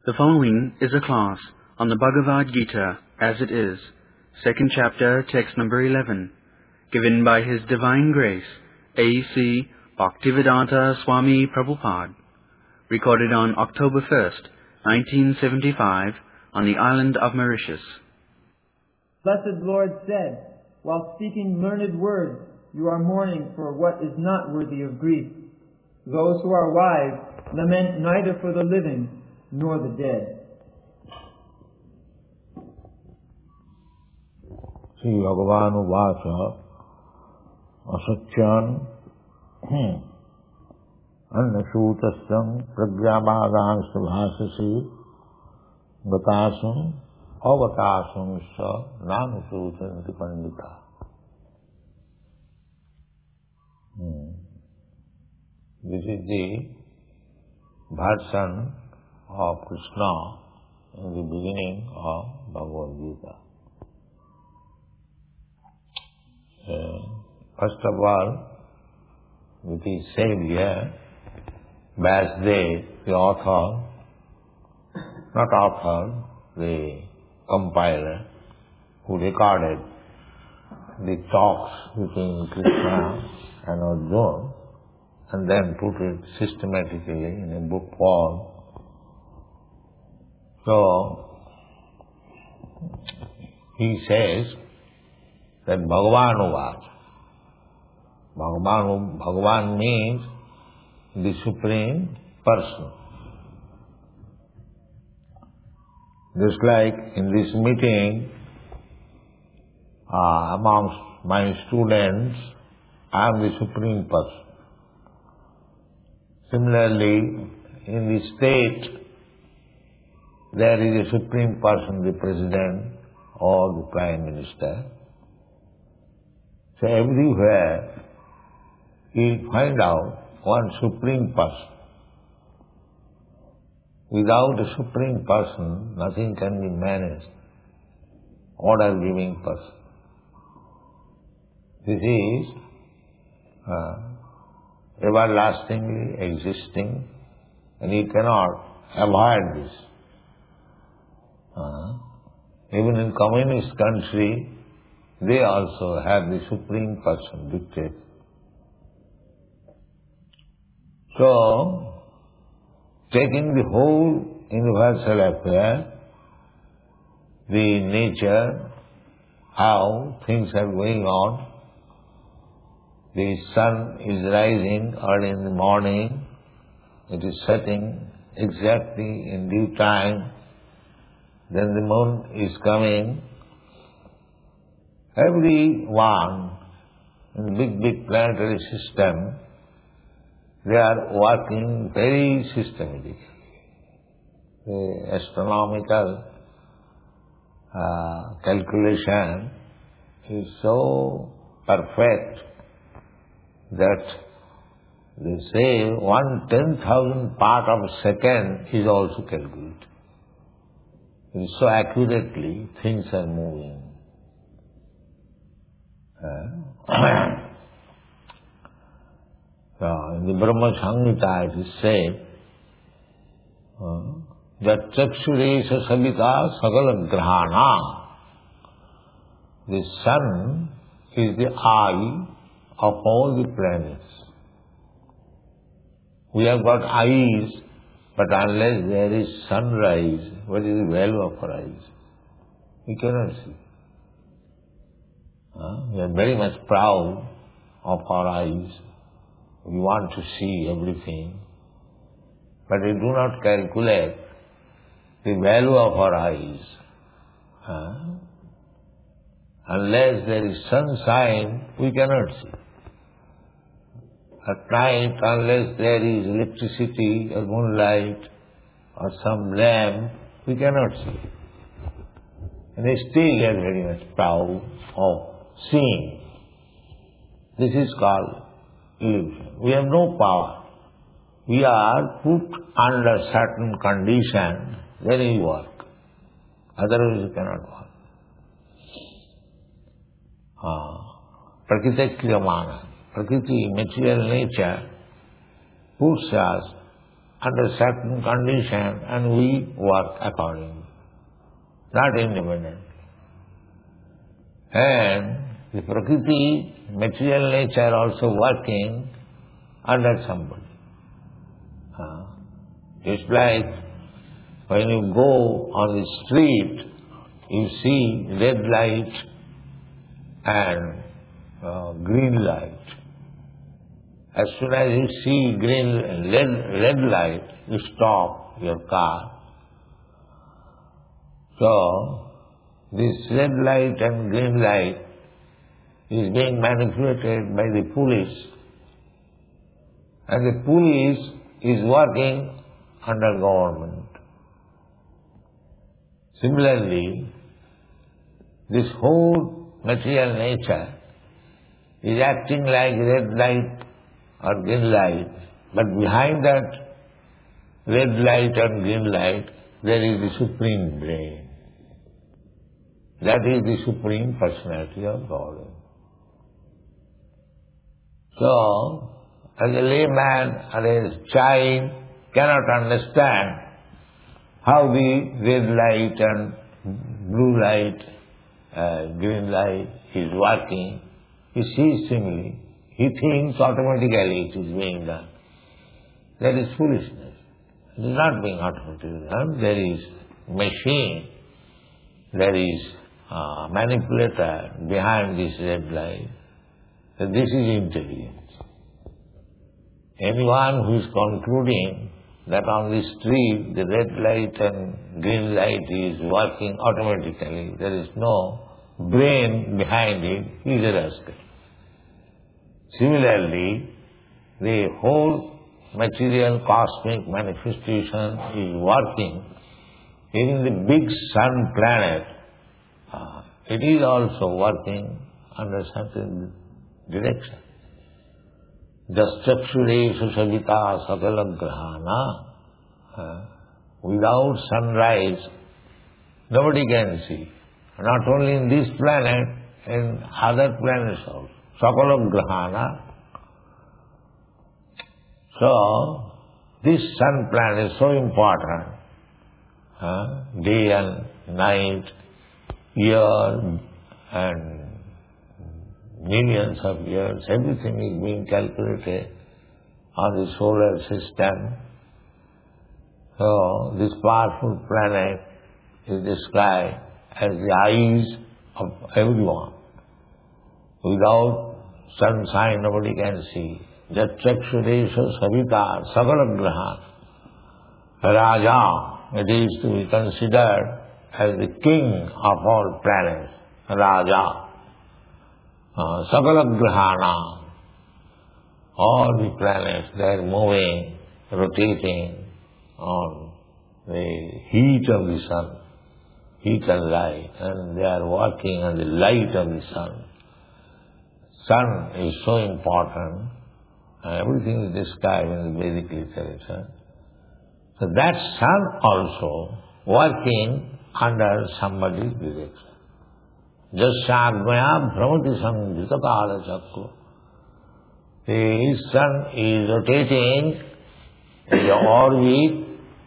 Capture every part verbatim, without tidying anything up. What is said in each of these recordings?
The following is a class on the Bhagavad Gita as it is, second chapter, text number eleven, given by His Divine Grace, A C Bhaktivedanta Swami Prabhupada, recorded on October first, nineteen seventy-five, on the island of Mauritius. Blessed Lord said, while speaking learned words, you are mourning for what is not worthy of grief. Those who are wise lament neither for the living nor the dead. Sri Bhagavan Uvacha Asatyan Annasutasam Pragyabhadan Subhasasi Gatasam Avatasam Sa Nanusutanti Pandita. This is the version of Krishna in the beginning of Bhagavad Gita. Uh, first of all, it is said here, Vyasdev, the author, not author, the compiler, who recorded the talks between Krishna and Arjuna, and then put it systematically in a book form. So, he says that Bhagavan Uvacha. Bhagavan, Bhagavan means the Supreme Person. Just like in this meeting, uh, amongst my students, I am the Supreme Person. Similarly, in the state, there is a Supreme Person, the President or the Prime Minister. So everywhere you find out one Supreme Person. Without a Supreme Person, nothing can be managed. Order-giving person. This is uh, everlastingly existing, and you cannot avoid this. Uh, even in communist country, they also have the Supreme Person dictator. So, taking the whole universal affair, the nature, how things are going on, the sun is rising early in the morning, it is setting exactly in due time, then the moon is coming. Everyone in the big, big planetary system, they are working very systematically. The astronomical uh, calculation is so perfect that they say one ten thousand part of a second is also calculated. So accurately things are moving. Uh, so in the Brahma Samhita it is said uh, that Chakshuresha Savita Sagala Grahana. The sun is the eye of all the planets. We have got eyes, but unless there is sunrise, what is the value of our eyes? We cannot see. Uh, we are very much proud of our eyes. We want to see everything. But we do not calculate the value of our eyes. Uh, unless there is sunshine, we cannot see. At night, unless there is electricity or moonlight or some lamp, we cannot see. And still we are very much proud of seeing. This is called illusion. We have no power. We are put under certain condition, then we work. Otherwise we cannot work. Ah, Prakriti Kriyamana. Prakriti, material nature, puts us under certain condition and we work accordingly, not independently. And the Prakriti, material nature also working under somebody. Uh, it's like when you go on the street, you see red light and uh, green light. As soon as you see green, red, red light, you stop your car. So, this red light and green light is being manipulated by the police. And the police is working under government. Similarly, this whole material nature is acting like red light or green light, but behind that red light and green light, there is the Supreme Brain. That is the Supreme Personality of God. So, as a layman or a child cannot understand how the red light and blue light, uh, green light is working. He sees simply. He thinks automatically it is being done. That is foolishness. It is not being automatically done. There is machine, there is uh, manipulator behind this red light. So this is intelligence. Anyone who is concluding that on the street the red light and green light is working automatically, there is no brain behind it, he is a rascal. Similarly, the whole material cosmic manifestation is working. Even the big sun planet, uh, it is also working under certain direction. Jastakshureshu savita sakala grahana. Without sunrise, nobody can see. Not only in this planet, in other planets also. Sakala grahana. So, this sun planet is so important. Uh, day and night, year and millions of years, everything is being calculated on the solar system. So, this powerful planet is described as the eyes of everyone. Without sunshine, nobody can see. Jachakshuresha savita sagala grahana. Raja, it is to be considered as the king of all planets. Raja. Uh, sagala grahana. All the planets, they are moving, rotating on the heat of the sun, heat and light, and they are working on the light of the sun. Sun is so important. Everything is described in the Vedic literature. So that sun also working under somebody's direction. Jasyagmaya bhramati samdhita kala chakra. The sun is rotating in the orbit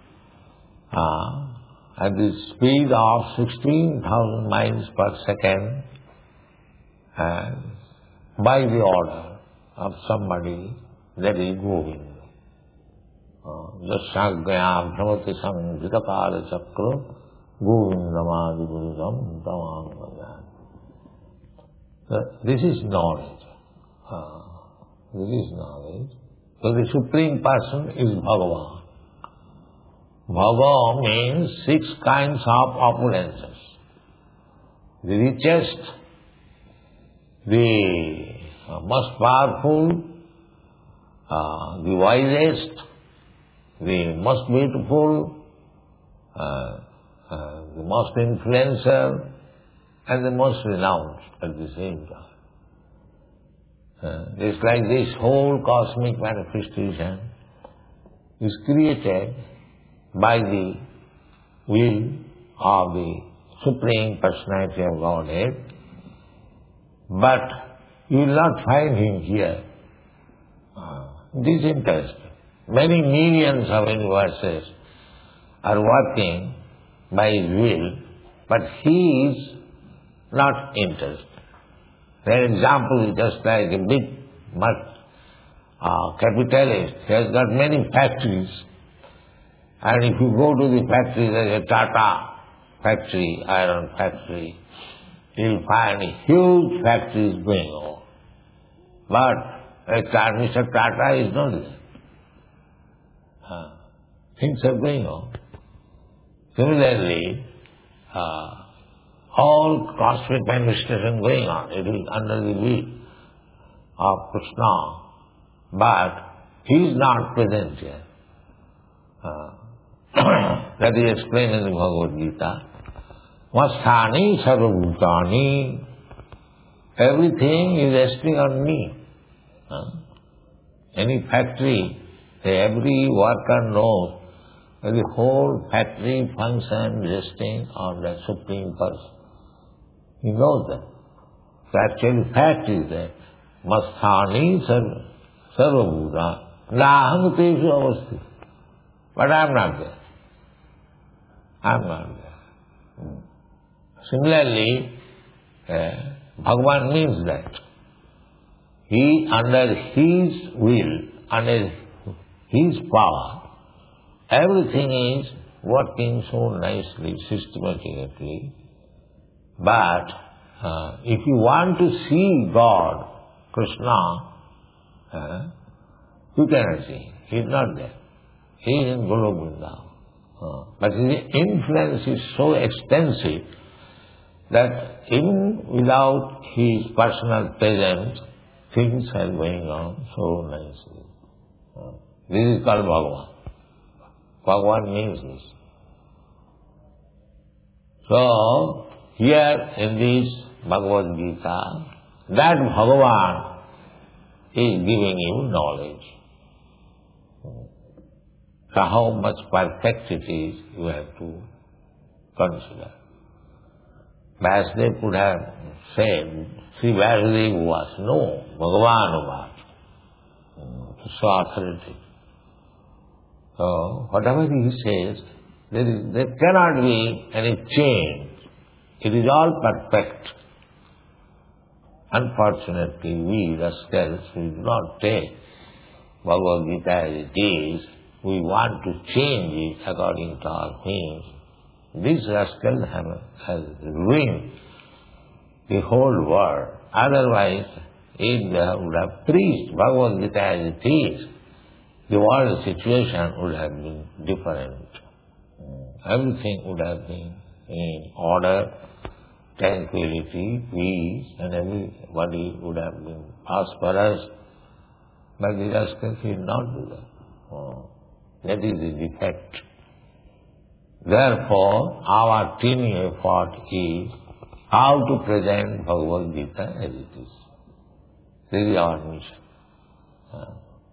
uh, at the speed of sixteen thousand miles per second, and by the order of somebody, that is Govinda. Jasyagmaya bhramati samdhita kala chakra Govindamadi buddham tamam. This is knowledge. Uh, this is knowledge. So the Supreme Person is Bhagavan. Bhagavan means six kinds of opulences. The richest, the uh, most powerful, uh, the wisest, the most beautiful, uh, uh, the most influential, and the most renowned at the same time. Uh, it's like this whole cosmic manifestation is created by the will of the Supreme Personality of Godhead, but you will not find Him here. Uh, it is interesting. many millions of universes are working by his will, but he is not interested. For example, just like a big uh, capitalist, he has got many factories, and if you go to the factory, there is a Tata factory, iron factory, you'll find huge factories going on. But a Mister Tata is not there. Uh, things are going on. Similarly, uh, all cosmic manifestation going on. It is under the will of Krishna, but he is not present here. Uh, that is explained in the Bhagavad Gita. Vasthani sarvabhutani. Everything is resting on me. Uh, any factory, every worker knows that the whole factory functions resting on the Supreme Person. He knows that. So actually fact is that Masthani sarvabhuta naham teshu avasthi. But I am not there. I am not there. Hmm. Similarly, uh, Bhagavan means that he, under his will, under his power, everything is working so nicely, systematically. But uh, if you want to see God, Krishna, uh, you cannot see. He is not there. He is in Golokunda. Uh, but his influence is so extensive that even without his personal presence, things are going on so nicely. Uh, this is called Bhagavan. Bhagavan means this. So, here in this Bhagavad Gita, that Bhagavan is giving you knowledge. So how much perfect it is, you have to consider. Vasudev could have said, Sri Vasudev was, no, Bhagavan was. So authoritative. So, whatever he says, there, is, there cannot be any change. It is all perfect. Unfortunately, we rascals, we do not take Bhagavad Gita as it is. We want to change it according to our means. This rascal has ruined the whole world. Otherwise, if they would have preached Bhagavad Gita as it is, the world situation would have been different. Everything would have been in order, tranquility, peace, and everybody would have been prosperous. But the rascals did not do that. Oh, that is the defect. Therefore, our teeny effort is how to present Bhagavad Gita as it is. This is our mission. Uh,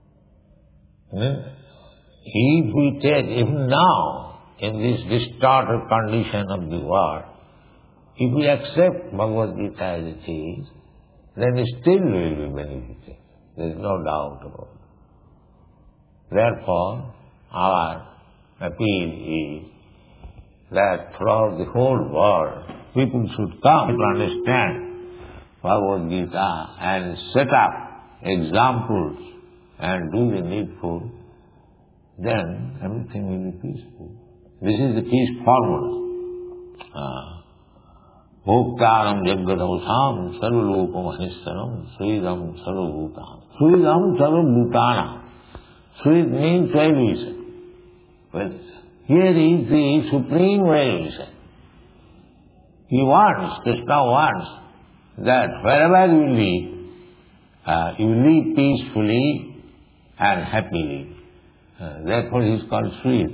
If we take, even now, in this distorted condition of the world, if we accept Bhagavad Gita as it is, then it still will be benefited. There is no doubt about it. Therefore, our appeal is that throughout the whole world, people should come to understand Bhagavad Gita and set up examples and do the needful, then everything will be peaceful. This is the peace formula. Bhoktaram jagadavasam sarvalokam ahistaram suidam sarvabhutam. Suidam sarvabhutana. Suid means well-wisher. Well, here is the supreme well-wisher. He wants, Krishna wants, that wherever you live, uh, you live peacefully and happily. Uh, therefore he is called Sweet.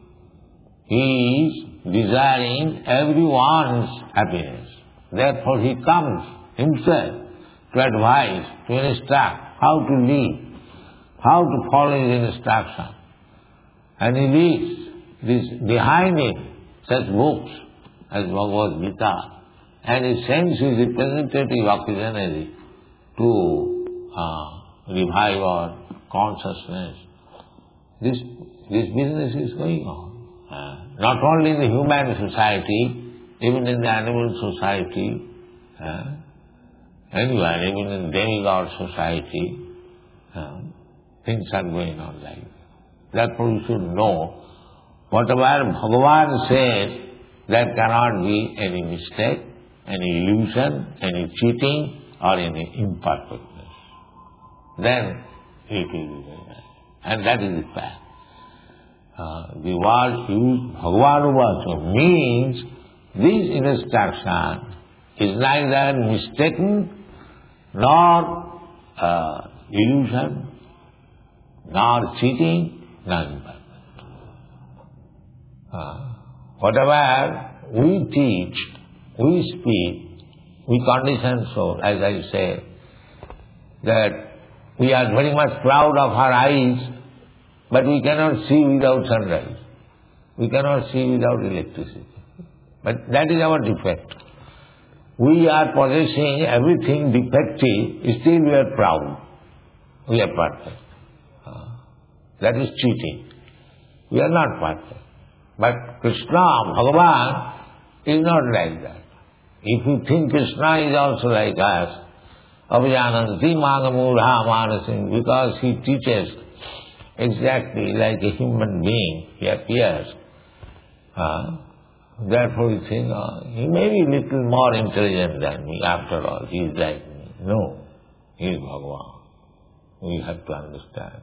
He is desiring everyone's happiness. Therefore he comes himself to advise, to instruct how to live, how to follow his instruction. And he leaves this behind him such books as Bhagavad Gita, and he sends his representative occasionally to uh, revive our consciousness This, this business is going on. Uh, not only in the human society, even in the animal society, uh, anywhere, even in demigod society, uh, things are going on like that. Therefore you should know, whatever Bhagavan says, there cannot be any mistake, any illusion, any cheating, or any imperfectness. Then it will be very nice. And that is the fact. Uh, the word used, Bhagavanuvāca, means this instruction is neither mistaken nor uh, illusion, nor cheating, nor imperfect. Uh, whatever we teach, we speak, we condition soul, as I say, that we are very much proud of our eyes, but we cannot see without sunrise. We cannot see without electricity. But that is our defect. We are possessing everything defective, still we are proud. We are perfect. Uh, that is cheating. We are not perfect. But Krishna, Bhagavan, is not like that. If you think Krishna is also like us, Abhijananti Magamudha Manasim, because he teaches exactly like a human being, he appears. Uh, therefore you think, oh, he may be a little more intelligent than me, after all, he is like me. No, he is Bhagavan. We have to understand.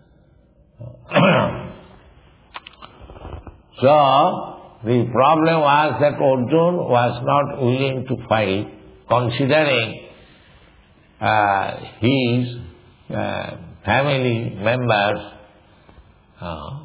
So, the problem was that Arjuna was not willing to fight, considering uh, his uh, family members uh,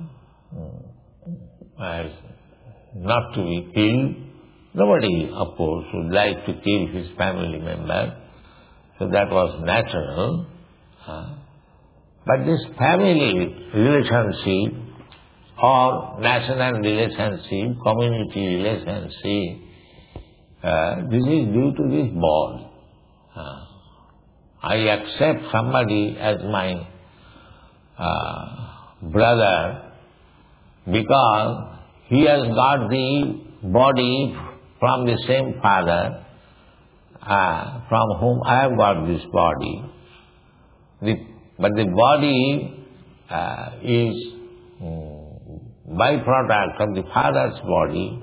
as not to be killed. Nobody, of course, would like to kill his family member, so that was natural. Uh, but this family relationship, or national relationship, community relationship, uh, this is due to this body. Uh, I accept somebody as my uh, brother because he has got the body from the same father uh, from whom I have got this body. The, but the body uh, is um, byproduct of the father's body.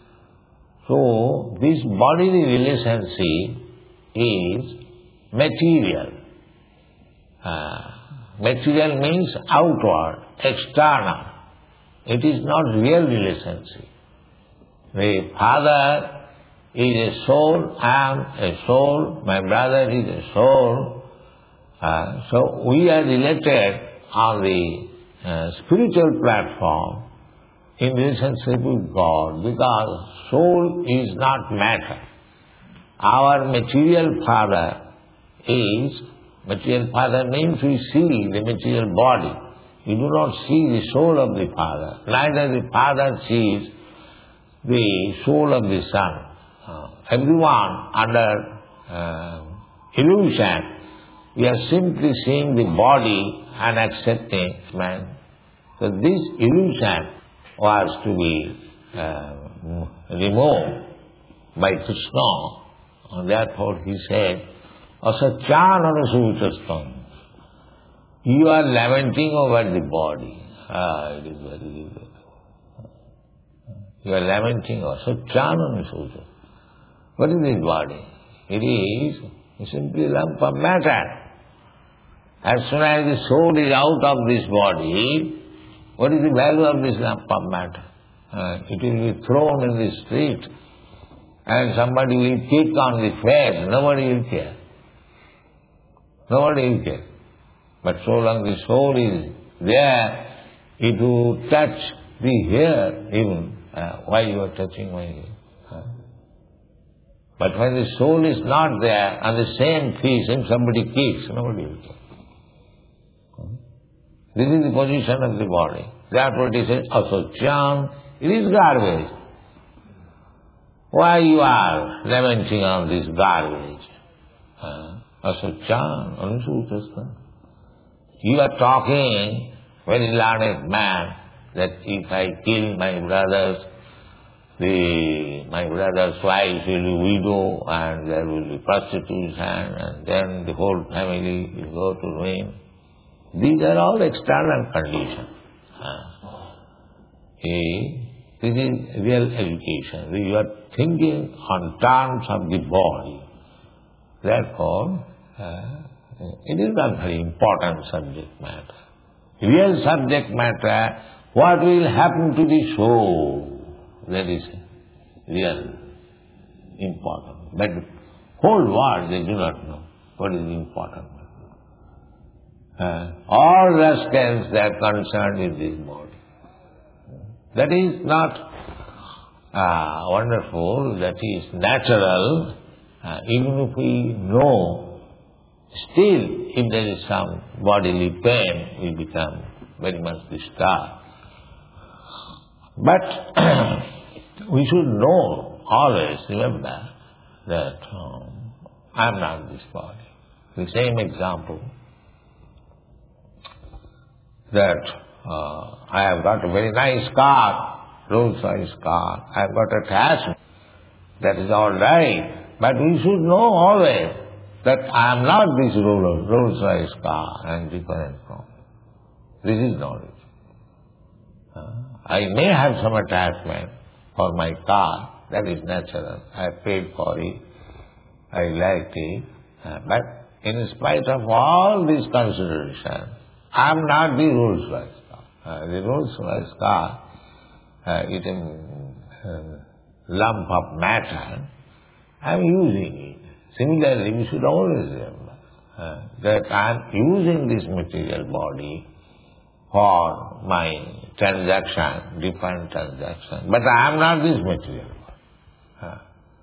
So this bodily relationship is material. Uh, material means outward, external. It is not real relationship. The father is a soul, I am a soul, my brother is a soul. Uh, so we are related on the uh, spiritual platform in relationship with God, because soul is not matter. Our material father is, material father means we see the material body. We do not see the soul of the father. Neither the father sees the soul of the son. Uh, everyone under uh, illusion, we are simply seeing the body and accepting man. So this illusion was to be uh, removed by Krishna. And therefore he said, Asacyananasutastam. You are lamenting over the body. Ah, it is very good. You are lamenting over Asacyananasutastam. What is this body? It is simply a lump of matter. As soon as the soul is out of this body, what is the value of this lump of matter? Uh, it will be thrown in the street and somebody will kick on the face. Nobody will care. Nobody will care. But so long the soul is there, it will touch the hair even. Uh, why you are touching my hair? Uh. But when the soul is not there, on the same piece, and somebody kicks, nobody will care. This is the position of the body. Therefore it is said, Asacyan, it is garbage. Why you are lamenting on this garbage? Uh, Asacyan, Anusutasta. You are talking very learned man, that if I kill my brothers, the my brother's wife will be widow and there will be prostitution and then the whole family will go to ruin. These are all external conditions. Uh, this is real education. You are thinking on terms of the body. Therefore, uh, it is not very important subject matter. Real subject matter, what will happen to the soul, that is real important. But the whole world, they do not know what is important. Uh, all rascals, they are concerned with this body. That is not uh, wonderful, that is natural. Uh, even if we know, still if there is some bodily pain, we become very much disturbed. But we should know, always remember, that um, I am not this body. The same example, that uh, I have got a very nice car, Rolls-Royce car, I have got attachment, that is all right. But we should know always that I am not this Rolls-Royce car I am different from. This is knowledge. Uh, I may have some attachment for my car, that is natural. I paid for it, I liked it. Uh, but in spite of all these considerations, I am not the Rolls-Royce car. Uh, the Rolls-Royce car uh, is a uh, lump of matter. I am using it. Similarly, we should always remember uh, that I am using this material body for my transaction, different transaction. But I am not this material body. Uh,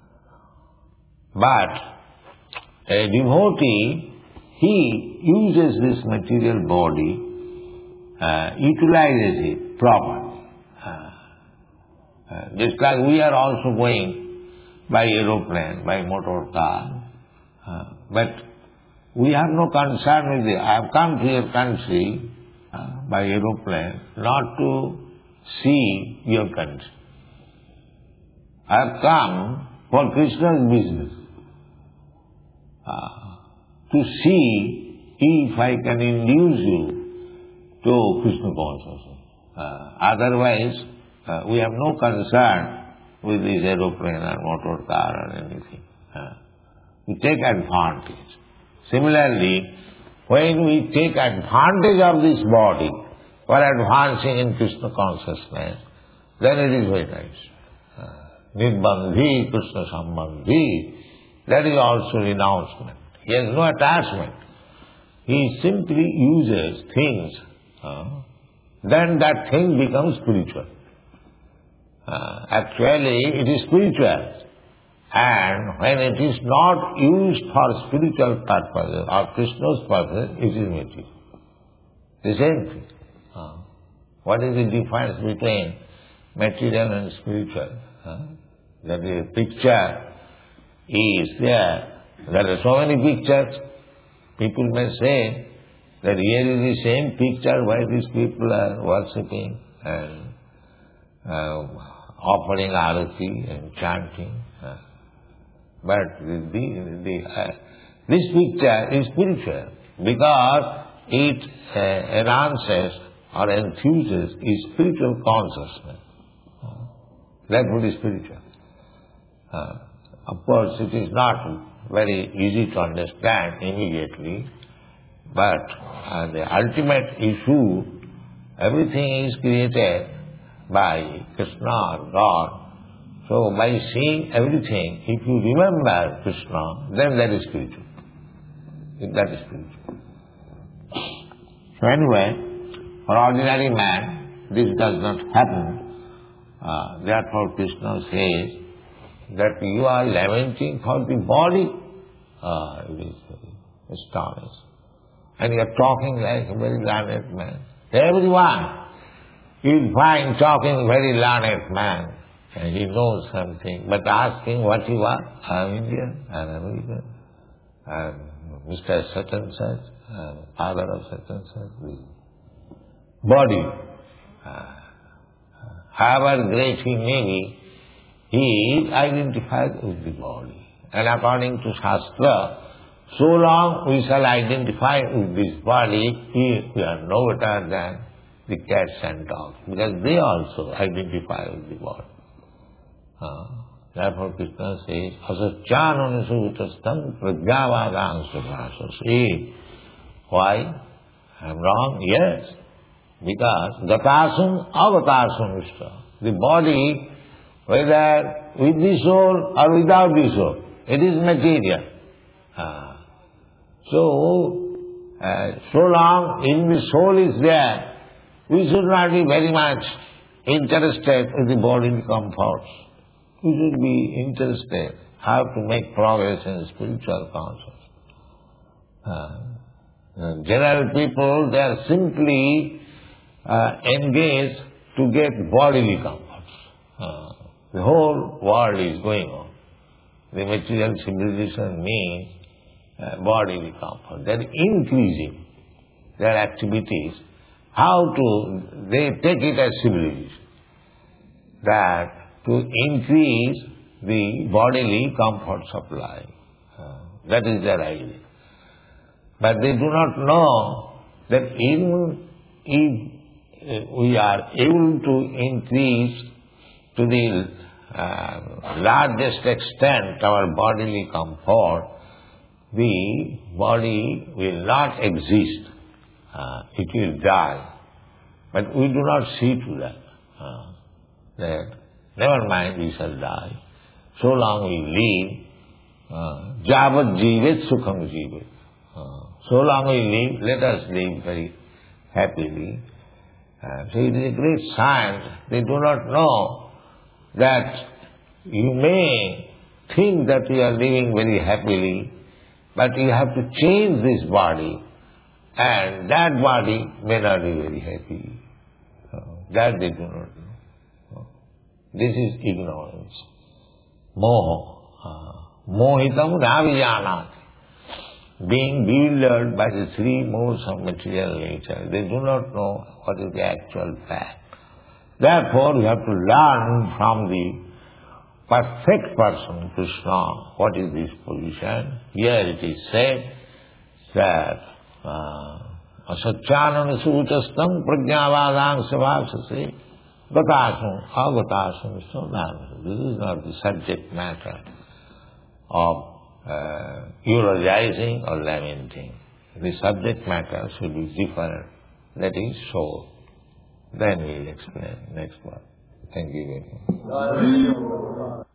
but a devotee, he uses this material body, uh, utilizes it properly. Uh, uh, just like we are also going by aeroplane, by motor car. Uh, but we have no concern with it. I have come to your country uh, by aeroplane not to see your country. I have come for Krishna's business. Uh, to see if I can induce you to Krishna consciousness. Uh, otherwise, uh, we have no concern with this aeroplane or motor car or anything. Uh, we take advantage. Similarly, when we take advantage of this body for advancing in Krishna consciousness, then it is very nice. Uh, Nirbandhi, Krishna Sambandhi, that is also renouncement. He has no attachment. He simply uses things. Uh, then that thing becomes spiritual. Uh, actually, it is spiritual. And when it is not used for spiritual purposes or Krishna's purpose, it is material. The same thing. Uh, what is the difference between material and spiritual? Uh, that the picture is there. There are so many pictures. People may say that here is the same picture why these people are worshipping and uh, offering arati and chanting. Uh, but the, the, the, uh, this picture is spiritual because it uh, enhances or infuses a spiritual consciousness. Uh, that would be spiritual. Uh, of course, it is not very easy to understand immediately, but uh, the ultimate issue, everything is created by Krishna or God. So by seeing everything, if you remember Krishna, then that is spiritual. That is spiritual. So anyway, for ordinary man, this does not happen. Uh, therefore Krishna says that you are lamenting for the body. Ah, it is very astonishing. And you are talking like a very learned man. Everyone is find talking very learned man. And he knows something. But asking what you are, I am Indian, I am American, I am Mister such and such, I am father of such and such. body. Uh, however great he may be, he is identified with the body. And according to Shastra, so long we shall identify with this body, we are no better than the cats and dogs, because they also identify with the body. Uh, therefore Krishna says, asacchānanasūtastam pragyāvādāṃ svabhāsase. Why? I am wrong? Yes. Because gatāsum avatāsum ishta. The body, whether with the soul or without the soul, it is material. Uh, so, uh, so long in the soul is there, we should not be very much interested in the bodily comforts. We should be interested how to make progress in spiritual consciousness. Uh, general people, they are simply uh, engaged to get bodily comforts. Uh, the whole world is going on. The material civilization means uh, bodily comfort. They are increasing their activities. How to, they take it as civilization. That to increase the bodily comforts of life. Uh, that is their idea. But they do not know that even if we are able to increase to the uh, largest extent our bodily comfort, the body will not exist. Uh, it will die. But we do not see to that. Uh, that never mind, we shall die. So long we live, javat jivet sukham jivet. So long we live, let us live very happily. Uh, so it is a great science. They do not know that you may think that you are living very happily, but you have to change this body, and that body may not be very happy. Uh, that they do not know. This is ignorance. Moha. Uh, mohitam navijanati. Being bewildered by the three modes of material nature, they do not know what is the actual fact. Therefore, you have to learn from the perfect person, Krishna, what is this position. Here it is said that asacchānana sūtastam pragyāvādāṃ svabhāsase gatāsum agatāsum svabhāsase. This is not the subject matter of uh, eulogizing or lamenting. The subject matter should be different. That is soul. Then we will explain next one. Thank you very much.